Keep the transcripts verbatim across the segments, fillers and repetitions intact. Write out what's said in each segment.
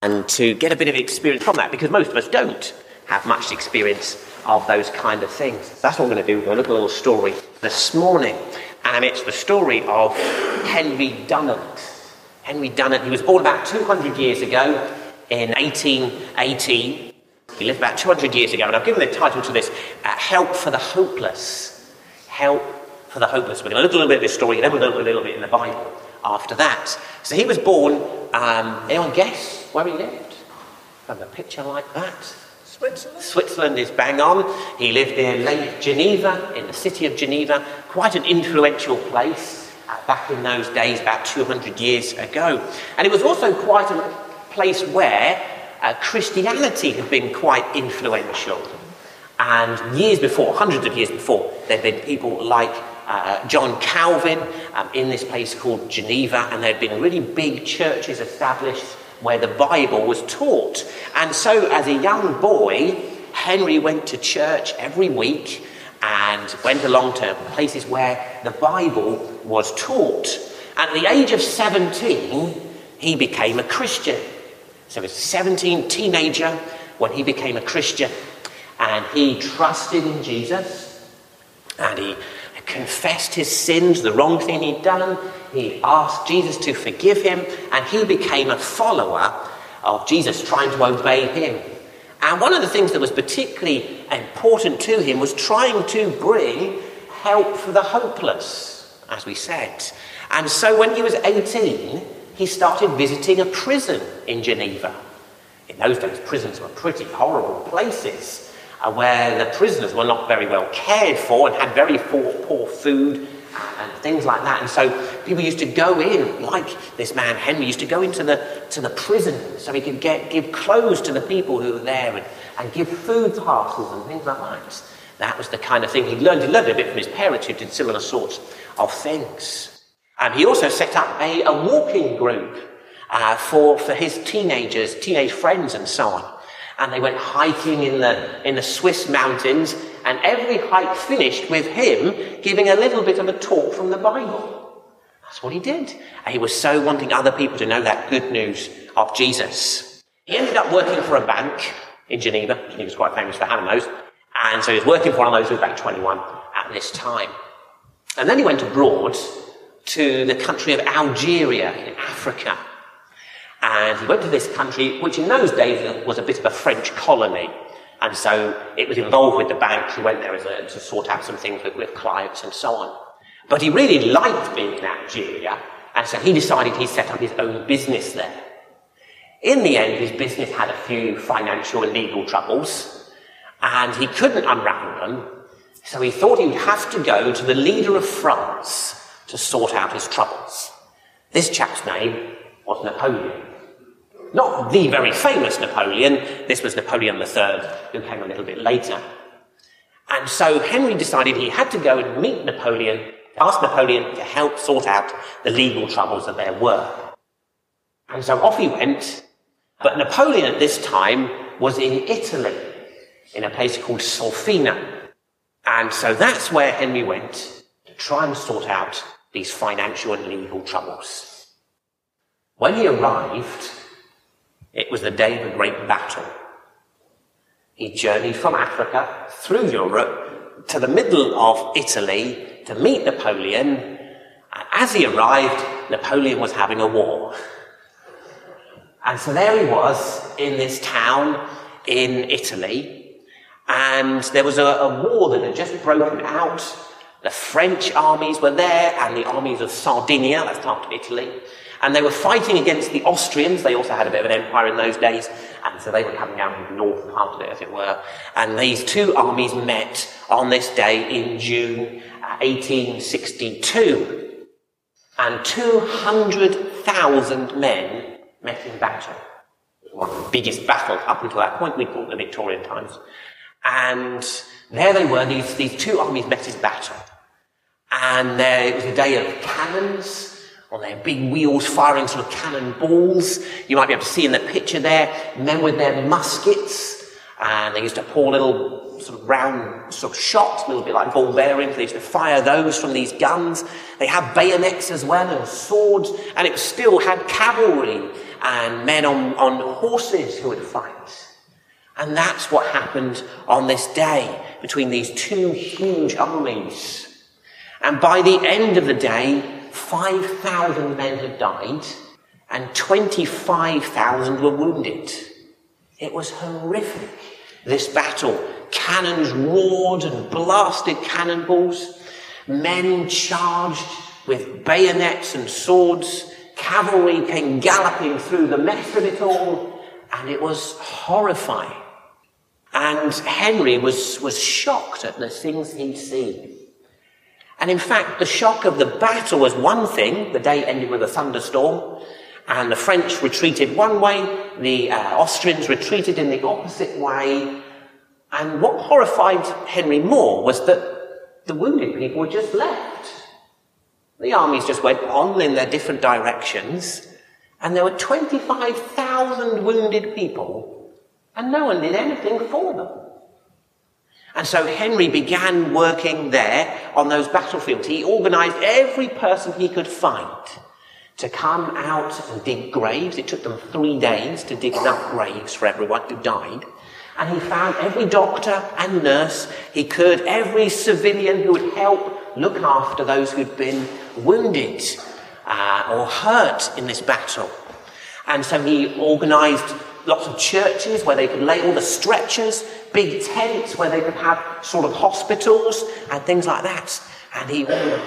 and to get a bit of experience from that, because most of us don't have much experience of those kind of things. So that's what we're going to do. We're going to look at a little story this morning, and it's the story of Henry Dunant. Henry Dunant, he was born about two hundred years ago in eighteen eighteen. He lived about two hundred years ago, and I've given the title to this, uh, Help for the Hopeless. Help for the Hopeless. We're going to look a little bit at this story, and then we'll look a little bit in the Bible after that. So he was born, um, anyone guess where he lived? From a picture like that. Switzerland? Switzerland is bang on. He lived near Lake Geneva, in the city of Geneva, quite an influential place uh, back in those days, about two hundred years ago. And it was also quite a place where uh, Christianity had been quite influential. And years before, hundreds of years before, there'd been people like uh, John Calvin um, in this place called Geneva, and there'd been really big churches established where the Bible was taught. And so as a young boy, Henry went to church every week and went along to places where the Bible was taught. And at the age of seventeen, he became a Christian. So he was a seventeen teenager when he became a Christian, and he trusted in Jesus, and he confessed his sins, the wrong thing he'd done. He asked Jesus to forgive him, and he became a follower of Jesus, trying to obey him. And one of the things that was particularly important to him was trying to bring help for the hopeless, as we said. And so when he was eighteen, he started visiting a prison in Geneva. In those days, prisons were pretty horrible places, uh, where the prisoners were not very well cared for and had very poor, poor food and things like that. And so people used to go in, like this man Henry used to go into the to the prison so he could get give clothes to the people who were there, and, and give food parcels and things like that. That was the kind of thing he learned. He learned a bit from his parents, who did similar sorts of things. And he also set up a, a walking group uh, for, for his teenagers, teenage friends and so on. And they went hiking in the in the Swiss mountains, and every hike finished with him giving a little bit of a talk from the Bible. That's what he did. And he was so wanting other people to know that good news of Jesus. He ended up working for a bank in Geneva. He was quite famous for having those. And so he was working for one of those. He was about twenty-one at this time. And then he went abroad to the country of Algeria in Africa. And he went to this country, which in those days was a bit of a French colony. And so it was involved with the bank. He went there as a, to sort out some things with, with clients and so on. But he really liked being in Algeria, and so he decided he'd set up his own business there. In the end, his business had a few financial and legal troubles, and he couldn't unravel them, so he thought he would have to go to the leader of France to sort out his troubles. This chap's name was Napoleon. Not the very famous Napoleon. This was Napoleon the Third, who came a little bit later. And so Henry decided he had to go and meet Napoleon, ask Napoleon to help sort out the legal troubles that there were. And so off he went. But Napoleon at this time was in Italy, in a place called Solfina. And so that's where Henry went to try and sort out these financial and legal troubles. When he arrived, it was the day of a great battle. He journeyed from Africa through Europe to the middle of Italy to meet Napoleon. And as he arrived, Napoleon was having a war. And so there he was in this town in Italy. And there was a, a war that had just broken out. The French armies were there, and the armies of Sardinia, that's part of Italy. And they were fighting against the Austrians. They also had a bit of an empire in those days. And so they were coming out from the north part of it, as it were. And these two armies met on this day in June eighteen sixty-two. And two hundred thousand men met in battle. It was one of the biggest battles up until that point. We call it the Victorian times. And there they were, these, these two armies met in battle. And there, it was a day of cannons, on their big wheels firing sort of cannon balls. You might be able to see in the picture there, men with their muskets, and they used to pour little sort of round sort of shots, a little bit like ball bearings. They used to fire those from these guns. They had bayonets as well and swords, and it still had cavalry and men on, on horses who would fight. And that's what happened on this day between these two huge armies. And by the end of the day, five thousand men had died and twenty-five thousand were wounded. It was horrific, this battle. Cannons roared and blasted cannonballs. Men charged with bayonets and swords. Cavalry came galloping through the mess of it all, and it was horrifying. And Henry was, was shocked at the things he'd seen. And in fact, the shock of the battle was one thing. The day ended with a thunderstorm, and the French retreated one way, the uh, Austrians retreated in the opposite way. And what horrified Henry more was that the wounded people were just left. The armies just went on in their different directions, and there were twenty-five thousand wounded people, and no one did anything for them. And so Henry began working there on those battlefields. He organised every person he could find to come out and dig graves. It took them three days to dig enough graves for everyone who died. And he found every doctor and nurse he could, every civilian who would help look after those who'd been wounded uh, or hurt in this battle. And so he organised lots of churches where they could lay all the stretchers, big tents where they could have sort of hospitals and things like that. And he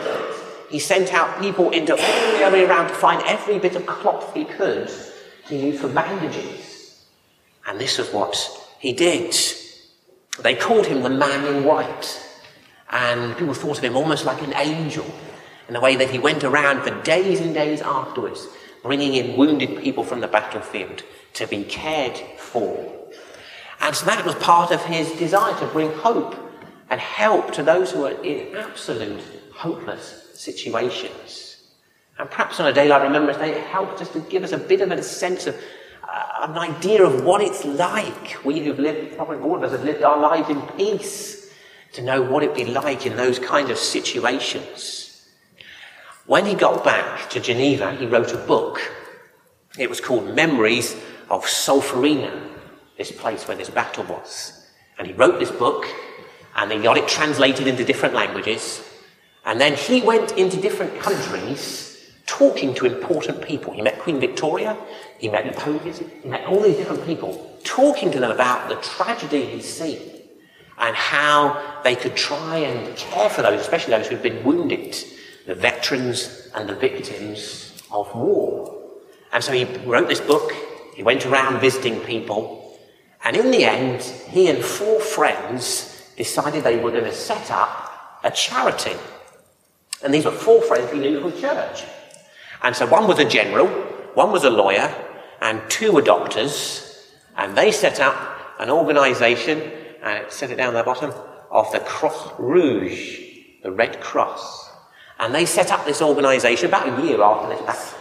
he sent out people into all the area around to find every bit of cloth he could to use for bandages. And this is what he did. They called him the Man in White. And people thought of him almost like an angel in the way that he went around for days and days afterwards, bringing in wounded people from the battlefield to be cared for. And so that was part of his desire to bring hope and help to those who are in absolute hopeless situations. And perhaps on a day like Remembrance Day, it helped just to give us a bit of a sense of uh, an idea of what it's like. We who've lived, probably all of us have lived our lives in peace, to know what it'd be like in those kinds of situations. When he got back to Geneva, he wrote a book. It was called Memories of Solferino, this place where this battle was. And he wrote this book, and he got it translated into different languages. And then he went into different countries talking to important people. He met Queen Victoria, he met Napoleon, he met all these different people, talking to them about the tragedy he'd seen and how they could try and care for those, especially those who'd been wounded, the veterans and the victims of war. And so he wrote this book, he went around visiting people, and in the end, he and four friends decided they were going to set up a charity. And these were four friends he knew from church. And so one was a general, one was a lawyer, and two were doctors, and they set up an organisation, and it said it down the bottom, of the Croix Rouge, the Red Cross. And they set up this organisation about a year after this battle.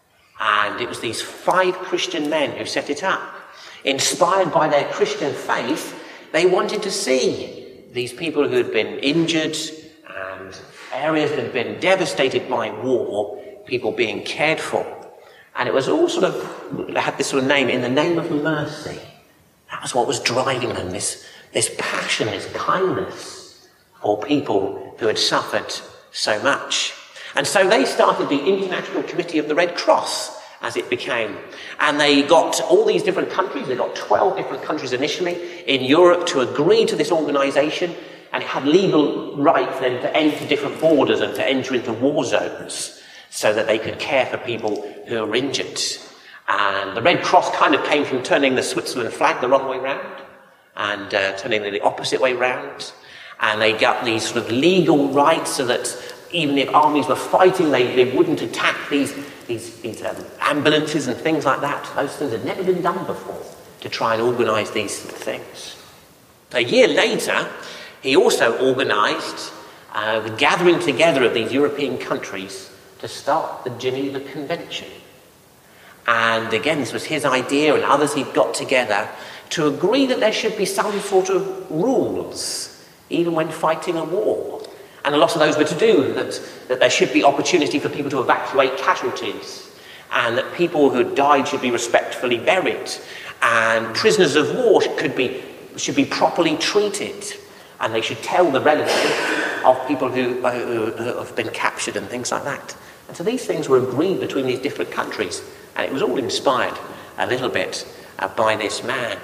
And it was these five Christian men who set it up. Inspired by their Christian faith, they wanted to see these people who had been injured and areas that had been devastated by war, people being cared for. And it was all sort of, they had this sort of name, in the name of mercy. That was what was driving them, this, this passion, this kindness for people who had suffered so much. And so they started the International Committee of the Red Cross, as it became. And they got all these different countries, they got twelve different countries initially in Europe to agree to this organisation, and it had legal right for them to enter different borders and to enter into war zones so that they could care for people who were injured. And the Red Cross kind of came from turning the Switzerland flag the wrong way round and uh, turning it the opposite way round. And they got these sort of legal rights so that even if armies were fighting, they, they wouldn't attack these, these, these um, ambulances and things like that. Those things had never been done before to try and organise these things. A year later, he also organised uh, the gathering together of these European countries to start the Geneva Convention. And again, this was his idea and others he'd got together to agree that there should be some sort of rules, even when fighting a war. And a lot of those were to do that, that there should be opportunity for people to evacuate casualties, and that people who died should be respectfully buried, and prisoners of war could be, should be properly treated, and they should tell the relatives of people who, uh, who have been captured and things like that. And so these things were agreed between these different countries, and it was all inspired a little bit uh, by this man.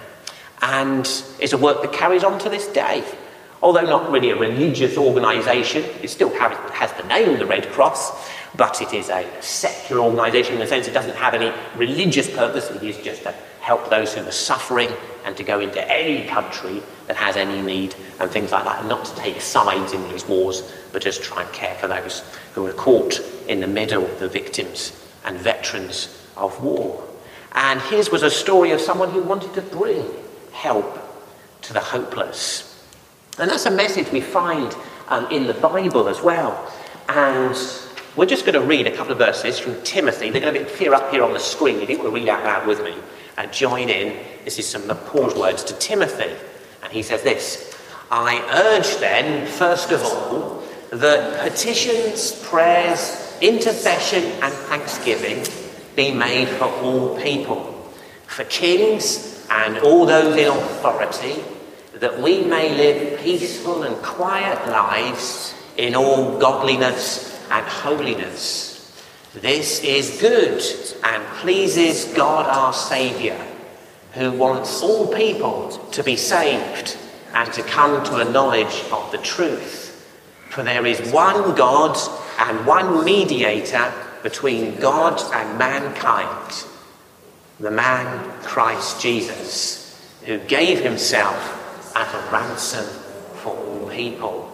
And it's a work that carries on to this day. Although not really a religious organisation, it still have, has the name of the Red Cross, but it is a secular organisation in the sense it doesn't have any religious purpose. It is just to help those who are suffering and to go into any country that has any need and things like that, and not to take sides in these wars, but just try and care for those who are caught in the middle, the victims and veterans of war. And his was a story of someone who wanted to bring help to the hopeless. And that's a message we find um, in the Bible as well. And we're just going to read a couple of verses from Timothy. They're going to appear up here on the screen. If you want to read out loud with me and join in. This is some of Paul's words to Timothy. And he says this: I urge then, first of all, that petitions, prayers, intercession and thanksgiving be made for all people, for kings and all those in authority, that we may live peaceful and quiet lives in all godliness and holiness. This is good and pleases God our Saviour, who wants all people to be saved and to come to a knowledge of the truth. For there is one God and one mediator between God and mankind, the man Christ Jesus, who gave himself as a ransom for all people.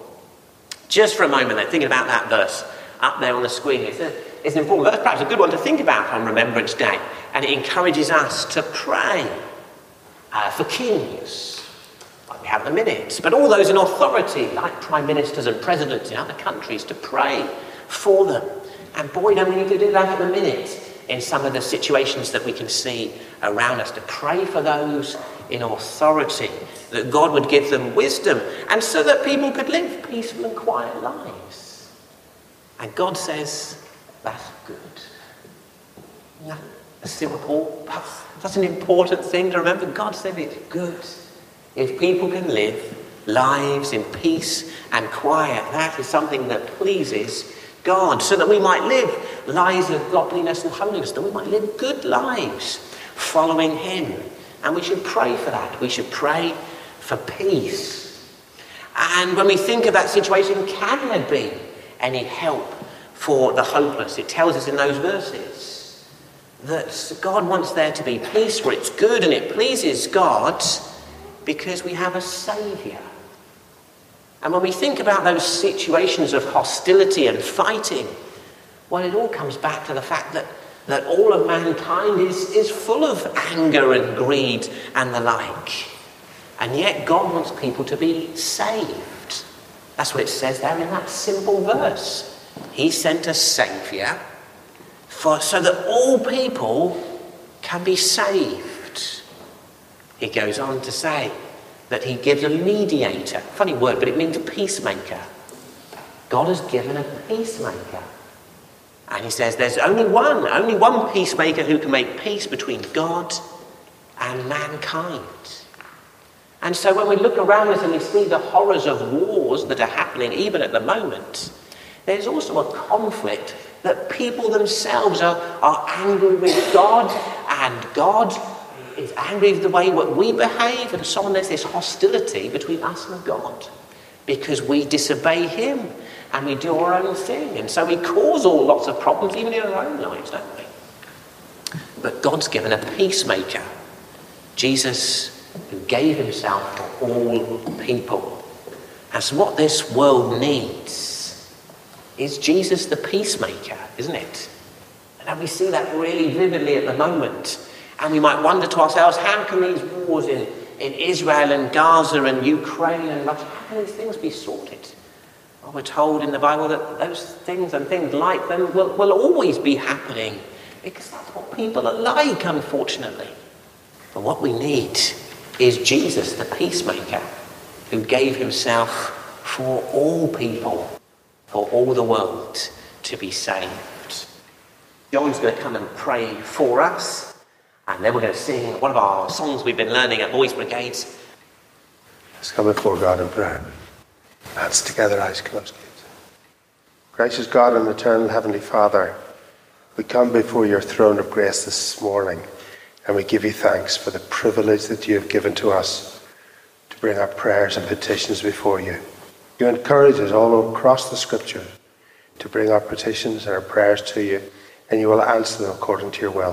Just for a moment then, thinking about that verse up there on the screen, it's, a, it's an important verse, perhaps a good one to think about on Remembrance Day, and it encourages us to pray uh, for kings, like we have in a minute, but all those in authority, like prime ministers and presidents in other countries, to pray for them. And boy, don't we need to do that at the minute in some of the situations that we can see around us, to pray for those in authority, that God would give them wisdom, and so that people could live peaceful and quiet lives. And God says, that's good. Yeah, simple, that's an important thing to remember. God said it's good. If people can live lives in peace and quiet, that is something that pleases God, so that we might live lives of godliness and holiness, that we might live good lives following him. And we should pray for that. We should pray for peace. And when we think of that situation, can there be any help for the hopeless? It tells us in those verses that God wants there to be peace, for it's good and it pleases God because we have a Saviour. And when we think about those situations of hostility and fighting, well, it all comes back to the fact that, that all of mankind is, is full of anger and greed and the like. And yet God wants people to be saved. That's what it says there in that simple verse. He sent a Saviour for, so that all people can be saved. He goes on to say that he gives a mediator. Funny word, but it means a peacemaker. God has given a peacemaker. And he says there's only one, only one peacemaker who can make peace between God and mankind. And so when we look around us and we see the horrors of wars that are happening even at the moment, there's also a conflict that people themselves are, are angry with God, and God is angry with the way that we behave, and so on. There's this hostility between us and God because we disobey him and we do our own thing, and so we cause all lots of problems even in our own lives, don't we? But God's given a peacemaker, Jesus, who gave himself for all people. And so what this world needs is Jesus the peacemaker, isn't it? And we see that really vividly at the moment. And we might wonder to ourselves, how can these wars in, in Israel and Gaza and Ukraine and Russia, how can these things be sorted? Well, we're told in the Bible that those things and things like them will, will always be happening, because that's what people are like, unfortunately. But what we need is Jesus, the peacemaker, who gave himself for all people, for all the world to be saved. John's going to come and pray for us, and then we're going to sing one of our songs we've been learning at Boys Brigades. Let's come before God in prayer. Hands together, eyes closed. Gracious God and eternal Heavenly Father, we come before your throne of grace this morning, and we give you thanks for the privilege that you have given to us to bring our prayers and petitions before you. You encourage us all across the scripture to bring our petitions and our prayers to you, and you will answer them according to your will.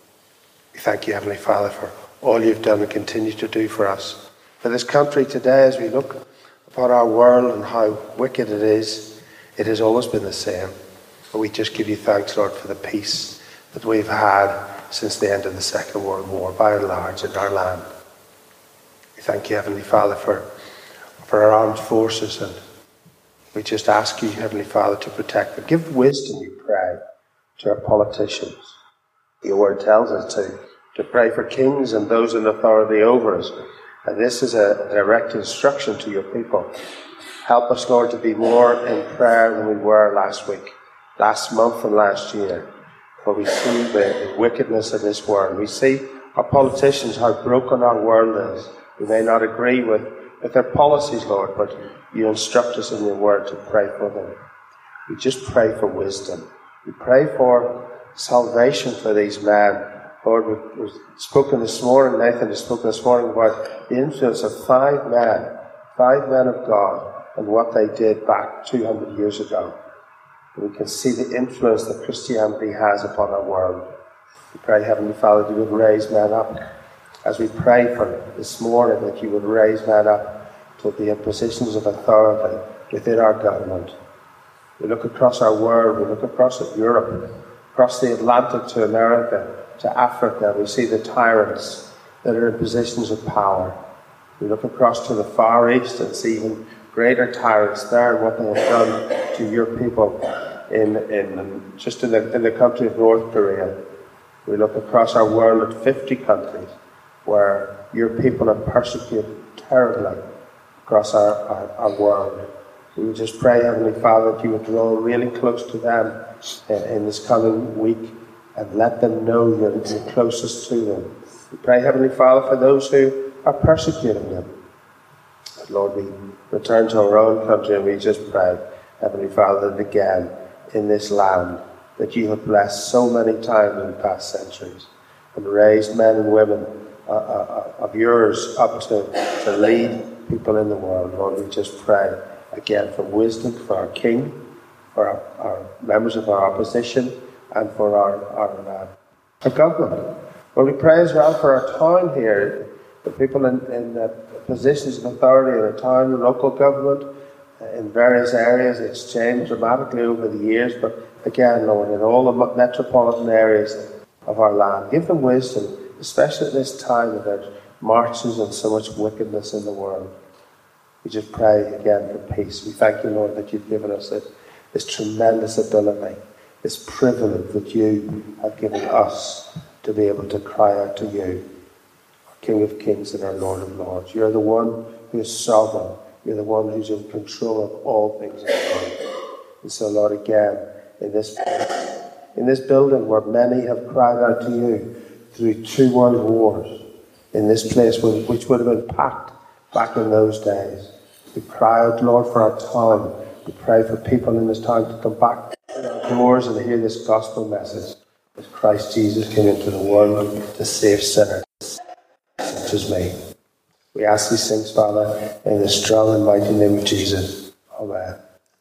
We thank you, Heavenly Father, for all you've done and continue to do for us. For this country today, as we look upon our world and how wicked it is, it has always been the same. But we just give you thanks, Lord, for the peace that we've had since the end of the Second World War, by and large, in our land. We thank you, Heavenly Father, for, for our armed forces, and we just ask you, Heavenly Father, to protect them. Give wisdom, we pray, to our politicians. Your word tells us to, to pray for kings and those in authority over us. And this is a direct instruction to your people. Help us, Lord, to be more in prayer than we were last week, last month and last year. For we see the wickedness of this world. We see our politicians, how broken our world is. We may not agree with, with their policies, Lord, but you instruct us in your word to pray for them. We just pray for wisdom. We pray for salvation for these men. Lord, we've, we've spoken this morning, Nathan has spoken this morning about the influence of five men, five men of God, and what they did back two hundred years ago. And we can see the influence that Christianity has upon our world. We pray, Heavenly Father, that you would raise men up. As we pray for this morning, that you would raise men up to be in positions of authority within our government. We look across our world, we look across at Europe, across the Atlantic to America, to Africa. We see the tyrants that are in positions of power. We look across to the Far East and see even greater tyrants there and what they have done to your people in, in just in the, in the country of North Korea. We look across our world at fifty countries where your people are persecuted terribly across our, our, our world. We would just pray, Heavenly Father, that you would draw really close to them in, in this coming week and let them know you're the closest to them. We pray, Heavenly Father, for those who are persecuting them. But Lord, we return to our own country and we just pray, Heavenly Father, that again in this land that you have blessed so many times in past centuries and raised men and women uh, uh, of yours up to, to lead people in the world. Lord, we just pray again for wisdom for our King, for our, our members of our opposition, and for our, our, uh, our government. Lord, we pray as well for our town here, the people in, in uh, positions of authority in the town, the local government, uh, in various areas. It's changed dramatically over the years, but again, Lord, in all the metropolitan areas of our land, give them wisdom, especially at this time that there's marches and so much wickedness in the world. We just pray again for peace. We thank you, Lord, that you've given us this, this tremendous ability, this privilege that you have given us to be able to cry out to you, our King of Kings and our Lord of Lords. You're the one who is sovereign. You're the one who's in control of all things in the world. And so, Lord, again, in this place, in this building where many have cried out to you through two world wars, in this place which would have been packed back in those days, we cry out, Lord, for our town. We pray for people in this town to come back to our doors and to hear this gospel message that Christ Jesus came into the world to save sinners, such as me. We ask these things, Father, in the strong and mighty name of Jesus. Amen.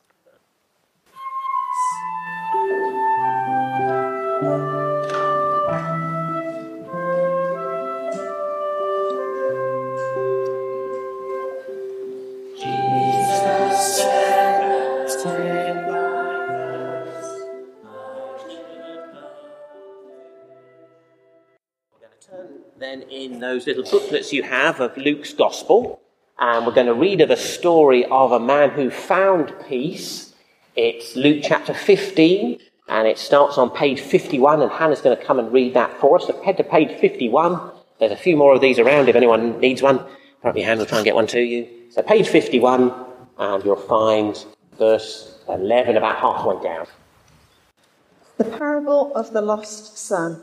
Then in those little booklets you have of Luke's Gospel, and we're going to read of a story of a man who found peace. It's Luke chapter fifteen, and it starts on page fifty-one, and Hannah's going to come and read that for us. So head to page fifty-one. There's a few more of these around if anyone needs one. Put up your hand, we'll try and get one to you. So page fifty-one, and you'll find verse eleven about halfway down. The parable of the lost son.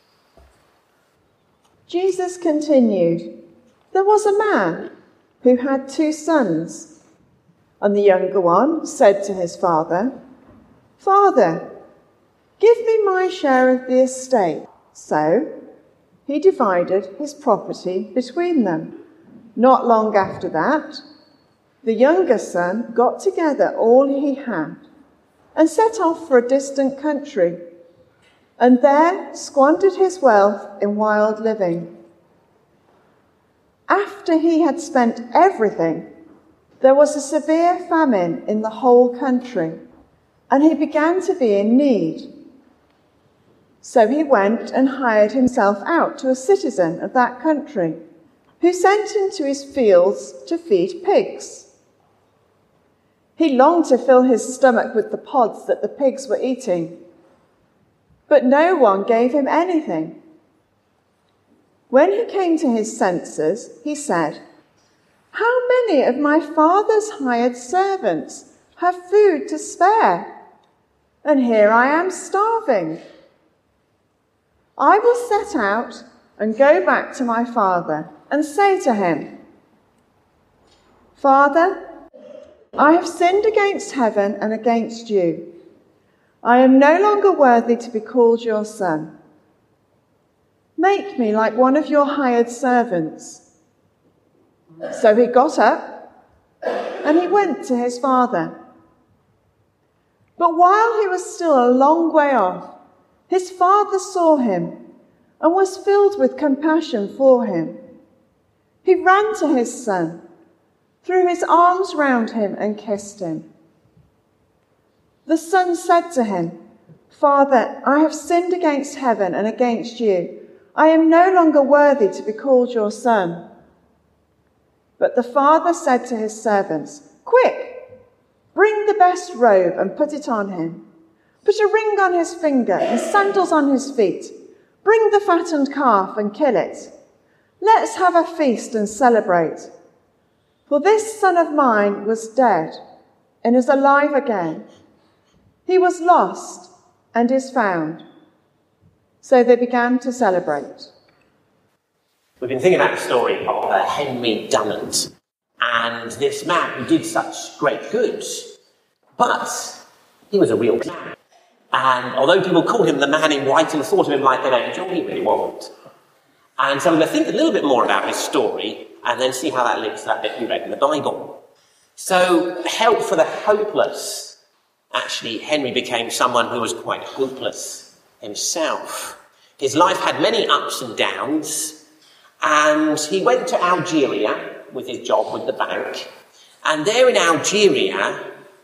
Jesus continued, "There was a man who had two sons, and the younger one said to his father, 'Father, give me my share of the estate.' So he divided his property between them. Not long after that, the younger son got together all he had and set off for a distant country, and there squandered his wealth in wild living. After he had spent everything, there was a severe famine in the whole country, and he began to be in need. So he went and hired himself out to a citizen of that country, who sent him to his fields to feed pigs. He longed to fill his stomach with the pods that the pigs were eating, but no one gave him anything. When he came to his senses, he said, 'How many of my father's hired servants have food to spare? And here I am starving. I will set out and go back to my father and say to him, Father, I have sinned against heaven and against you. I am no longer worthy to be called your son. Make me like one of your hired servants.' So he got up and he went to his father. But while he was still a long way off, his father saw him and was filled with compassion for him. He ran to his son, threw his arms round him and kissed him. The son said to him, 'Father, I have sinned against heaven and against you. I am no longer worthy to be called your son.' But the father said to his servants, 'Quick, bring the best robe and put it on him. Put a ring on his finger and sandals on his feet. Bring the fattened calf and kill it. Let's have a feast and celebrate. For this son of mine was dead and is alive again. He was lost and is found.' So they began to celebrate." We've been thinking about the story of uh, Henry Dunant and this man who did such great good, but he was a real man. And although people called him the man in white and thought of him like an angel, he really wasn't. And so we're going to think a little bit more about this story and then see how that links to that bit we read in the Bible. So, help for the hopeless. Actually, Henry became someone who was quite hopeless himself. His life had many ups and downs, and he went to Algeria with his job with the bank. And there in Algeria,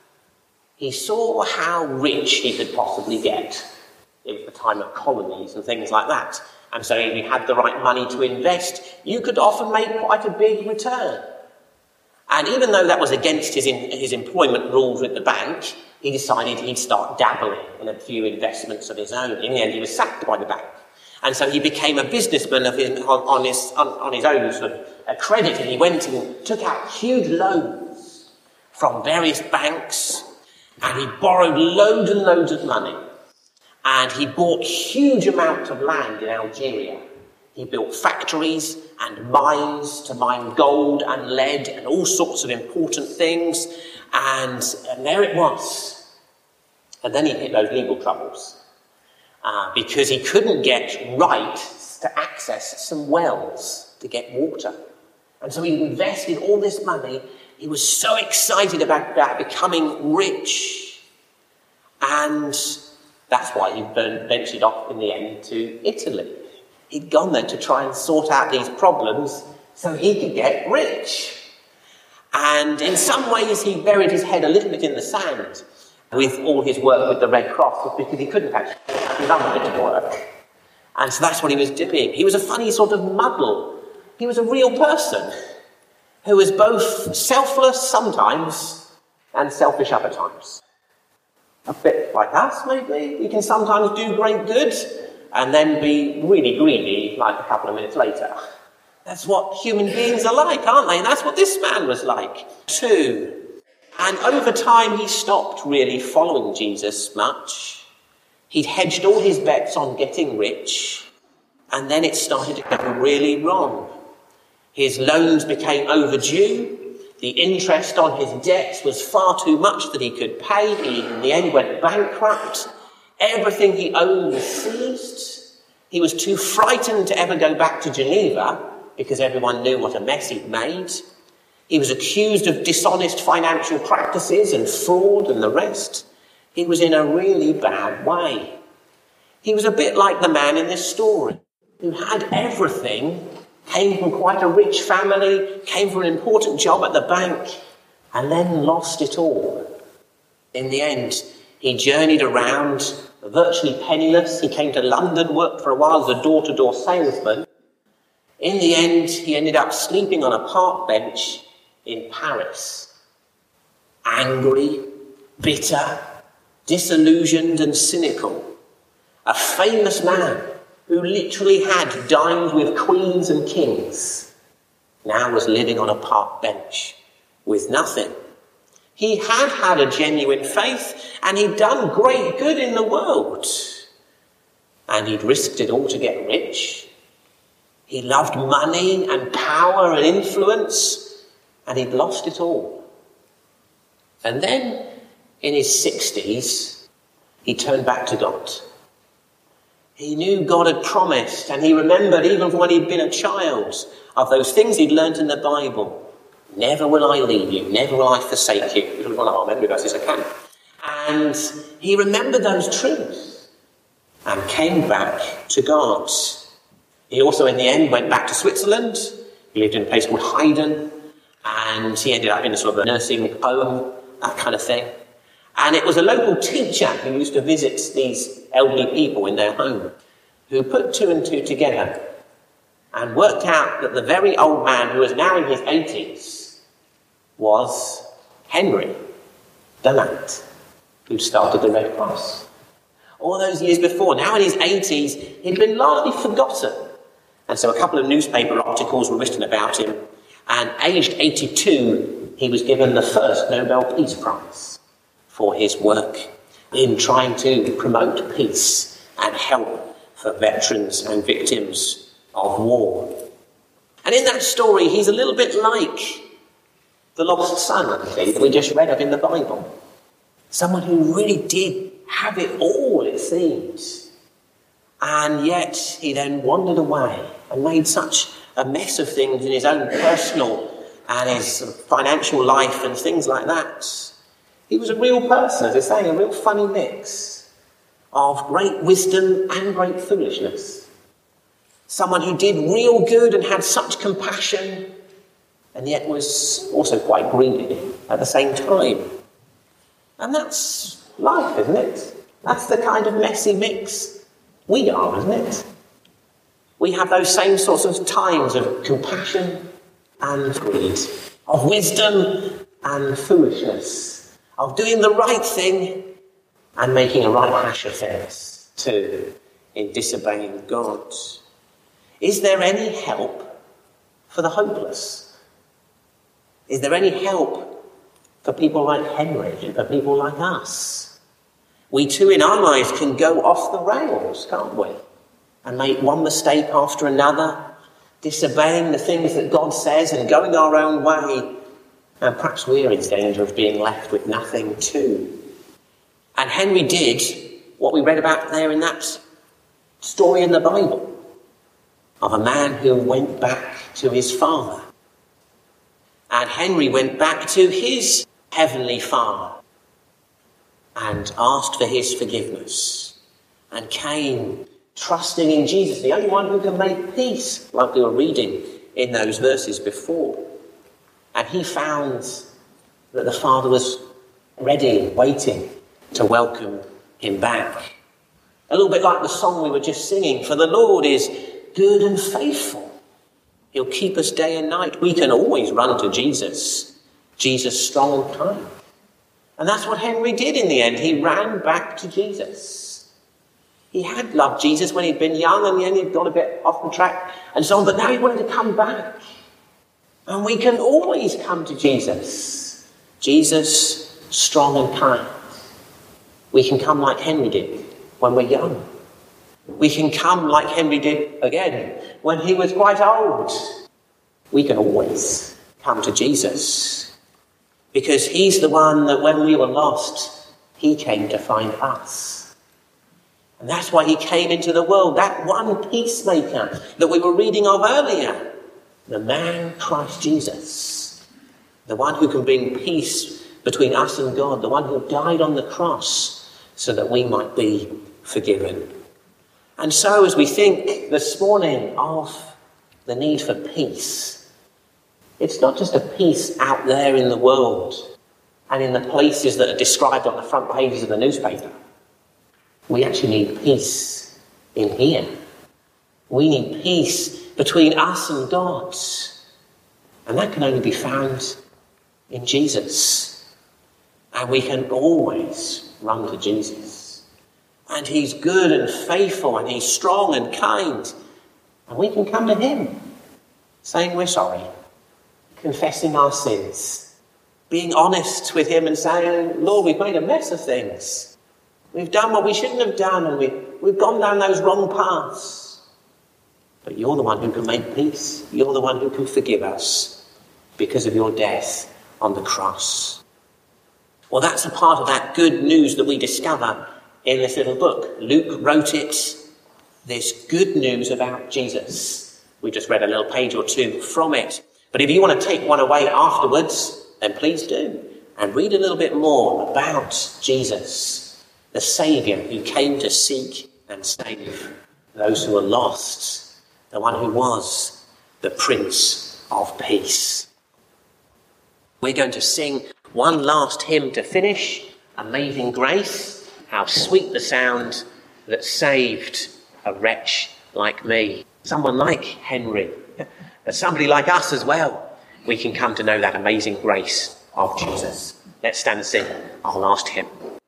he saw how rich he could possibly get. It was the time of colonies and things like that. And so if you had the right money to invest, you could often make quite a big return. And even though that was against his, in, his employment rules with the bank, he decided he'd start dabbling in a few investments of his own. In the end, he was sacked by the bank. And so he became a businessman of his, on, on, his, on, on his own sort of credit, and he went and took out huge loans from various banks, and he borrowed loads and loads of money. And he bought huge amounts of land in Algeria. He built factories and mines to mine gold and lead and all sorts of important things. And, and there it was. And then he hit those legal troubles uh, because he couldn't get rights to access some wells to get water. And so he invested all this money. He was so excited about, about becoming rich. And that's why he ventured off in the end to Italy. He'd gone there to try and sort out these problems so he could get rich. And in some ways he buried his head a little bit in the sand with all his work with the Red Cross because he couldn't actually have his other bit of work. And so that's what he was doing. He was a funny sort of muddle. He was a real person who was both selfless sometimes and selfish other times. A bit like us, maybe. We can sometimes do great good and then be really greedy like a couple of minutes later. That's what human beings are like, aren't they? And that's what this man was like, too. And over time, he stopped really following Jesus much He'd hedged all his bets on getting rich, and then it started to go really wrong. His loans became overdue. The interest on his debts was far too much that he could pay. He, in the end, went bankrupt. Everything he owned was seized. He was too frightened to ever go back to Geneva because everyone knew what a mess he'd made. He was accused of dishonest financial practices and fraud and the rest. He was in a really bad way. He was a bit like the man in this story who had everything, came from quite a rich family, came from an important job at the bank, and then lost it all. In the end, he journeyed around virtually penniless. He came to London, worked for a while as a door-to-door salesman. In the end, he ended up sleeping on a park bench in Paris. Angry, bitter, disillusioned and cynical. A famous man who literally had dined with queens and kings, now was living on a park bench with nothing. He had had a genuine faith and he'd done great good in the world. And he'd risked it all to get rich. He loved money and power and influence, and he'd lost it all. And then, in his sixties, he turned back to God. He knew God had promised, and he remembered, even from when he'd been a child, of those things he'd learnt in the Bible. Never will I leave you, never will I forsake you. This was one of our memory verses I can. And he remembered those truths and came back to God. He also, in the end, went back to Switzerland. He lived in a place called Heiden, and he ended up in a sort of a nursing home, that kind of thing. And it was a local teacher who used to visit these elderly people in their home, who put two and two together and worked out that the very old man who was now in his eighties was Henry Dunant, who started the Red Cross. All those years before, now in his eighties, he'd been largely forgotten. And so a couple of newspaper articles were written about him, and aged eighty-two, he was given the first Nobel Peace Prize for his work in trying to promote peace and help for veterans and victims of war. And in that story, he's a little bit like the lost son, actually, that we just read of in the Bible. Someone who really did have it all, it seems. And yet he then wandered away and made such a mess of things in his own personal and his financial life and things like that. He was a real person, as I say, a real funny mix of great wisdom and great foolishness. Someone who did real good and had such compassion, and yet was also quite greedy at the same time. And that's life, isn't it? That's the kind of messy mix we are, isn't it? We have those same sorts of times of compassion and greed, of wisdom and foolishness, of doing the right thing and making a right hash of things too, in disobeying God. Is there any help for the hopeless? Is there any help for people like Henry and for people like us? We too in our lives can go off the rails, can't we? And make one mistake after another, disobeying the things that God says and going our own way. And perhaps we're in danger of being left with nothing too. And Henry did what we read about there in that story in the Bible of a man who went back to his father. And Henry went back to his heavenly Father and asked for his forgiveness and came trusting in Jesus, the only one who can make peace, like we were reading in those verses before. And he found that the Father was ready, waiting to welcome him back. A little bit like the song we were just singing, for the Lord is good and faithful. He'll keep us day and night. We can always run to Jesus. Jesus strong and kind. And that's what Henry did in the end. He ran back to Jesus. He had loved Jesus when he'd been young and then he'd got a bit off the track and so on, but now he wanted to come back. And we can always come to Jesus. Jesus strong and kind. We can come like Henry did when we're young. We can come like Henry did again when he was quite old. We can always come to Jesus because he's the one that when we were lost, he came to find us. And that's why he came into the world, that one peacemaker that we were reading of earlier, the man Christ Jesus, the one who can bring peace between us and God, the one who died on the cross so that we might be forgiven. And so as we think this morning of the need for peace, it's not just a peace out there in the world and in the places that are described on the front pages of the newspaper. We actually need peace in here. We need peace between us and God. And that can only be found in Jesus. And we can always run to Jesus. And he's good and faithful and he's strong and kind. And we can come to him saying we're sorry, confessing our sins, being honest with him and saying, Lord, we've made a mess of things. We've done what we shouldn't have done and we, we've gone down those wrong paths. But you're the one who can make peace. You're the one who can forgive us because of your death on the cross. Well, that's a part of that good news that we discover in this little book. Luke wrote it, this good news about Jesus. We just read a little page or two from it. But if you want to take one away afterwards, then please do. And read a little bit more about Jesus, the Saviour who came to seek and save those who were lost, the one who was the Prince of Peace. We're going to sing one last hymn to finish, Amazing Grace, how sweet the sound that saved a wretch like me. Someone like Henry, but somebody like us as well. We can come to know that amazing grace of Jesus. Let's stand and sing our last hymn.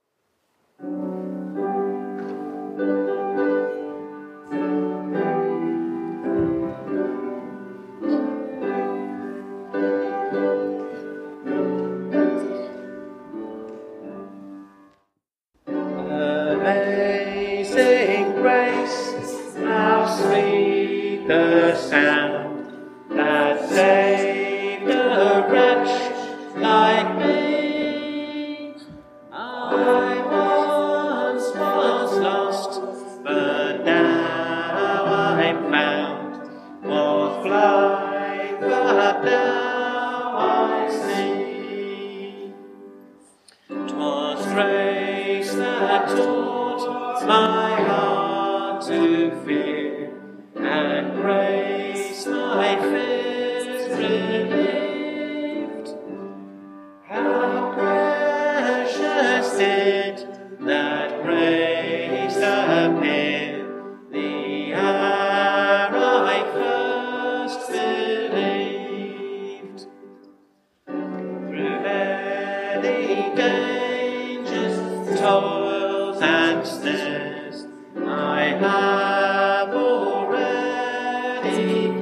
Amazing grace, how sweet the sound that saved a wretch like me. I once was lost, but now I'm found. Was blind, but now I see. 'Twas grace that taught my heart to fear, and grace my fears relieved. How precious did that grace appear, the hour I first believed. Through many dangers, toils and snares, I have already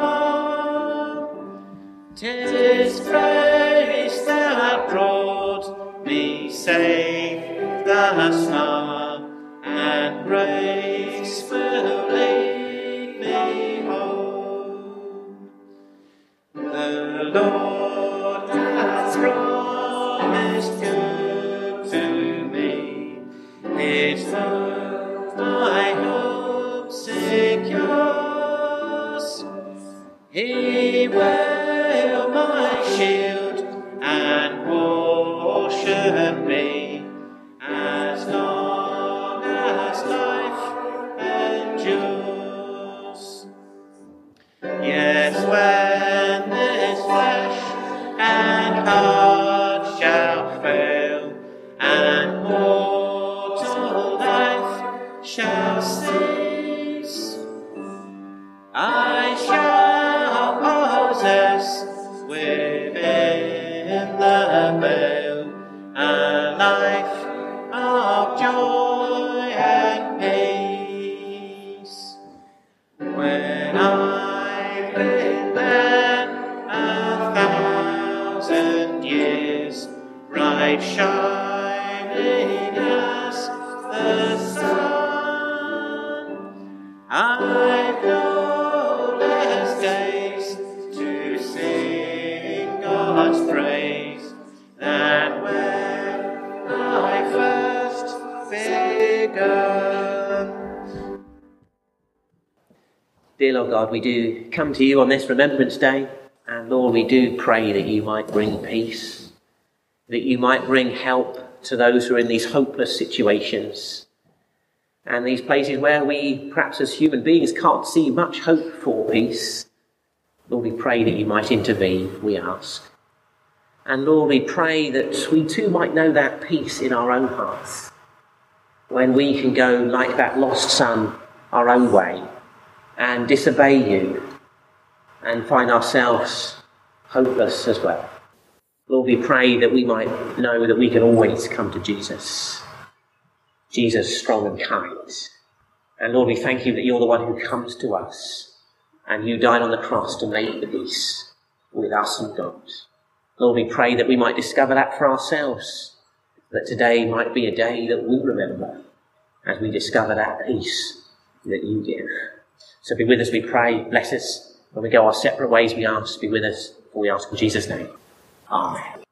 come. 'Tis grace that brought me safe thus far, and grace will lead me home. The Lord hath promised good to me, His word my hope secures. He will my shield and portion be, as long as life endures. Yes, when this flesh and heart shall fail, and mortal life shall cease, I shall possess with Dear Lord God, we do come to you on this Remembrance Day, and Lord, we do pray that you might bring peace, that you might bring help to those who are in these hopeless situations, and these places where we, perhaps as human beings, can't see much hope for peace. Lord, we pray that you might intervene, we ask. And Lord, we pray that we too might know that peace in our own hearts, when we can go like that lost son our own way and disobey you and find ourselves hopeless as well. Lord, we pray that we might know that we can always come to Jesus. Jesus, strong and kind. And Lord, we thank you that you're the one who comes to us and you died on the cross to make the peace with us and God. Lord, we pray that we might discover that for ourselves, that today might be a day that we remember as we discover that peace that you give. So be with us, we pray. Bless us. When we go our separate ways, we ask, be with us. For we ask in Jesus' name. Amen.